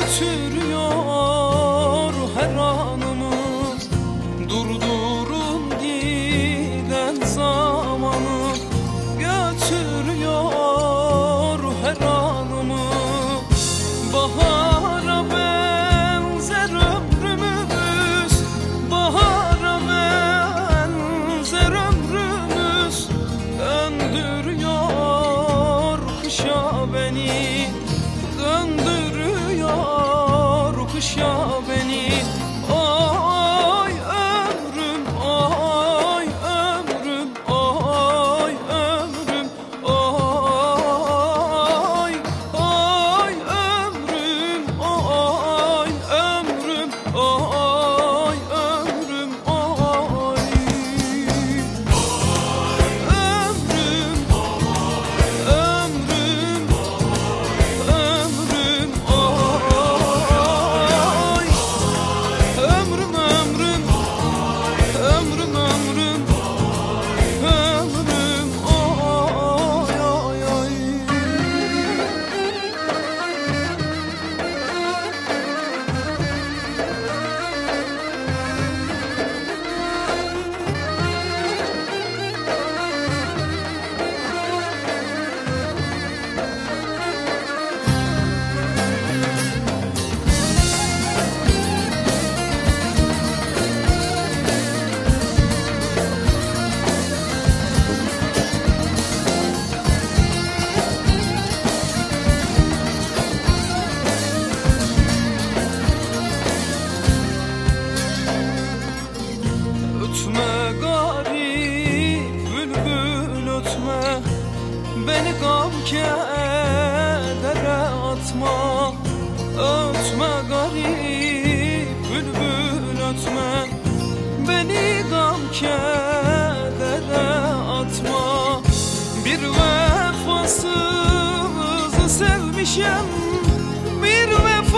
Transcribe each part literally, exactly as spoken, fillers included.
götürüyor her anımı. Durdurun giden zamanı, götürüyor her anımı. Bahara benzer ömrümüz, bahara benzer ömrümüz. Döndürüyor kışa beni, döndürüyor kışa beni. Ay ömrüm, ay ömrüm, ay ömrüm, ay ay ömrüm, ay ömrüm, ay ömrüm, ay ömrüm, ömrüm, ömrüm, ay ömrüm, ömrüm, ömrüm, ömrüm, ömrüm, ay ay ay. Ötme garip bülbül ötme, beni gam kedere atma. Ötme garip bülbül ötme, beni gam kedere atma. Bir vefasızı sevmişem, bir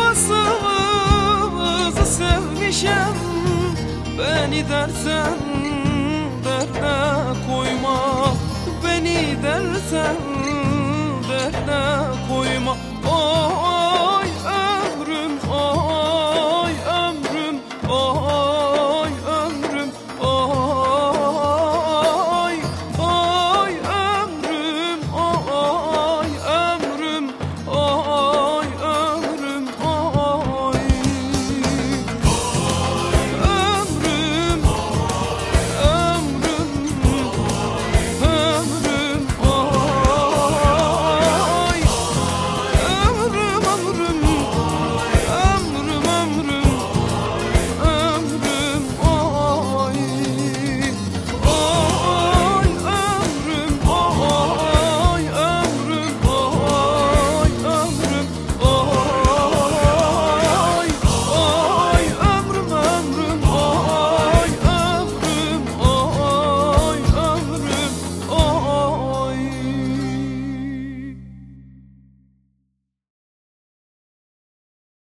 vefasızı sevmişem. Beni dersen derde koyma, beni dersen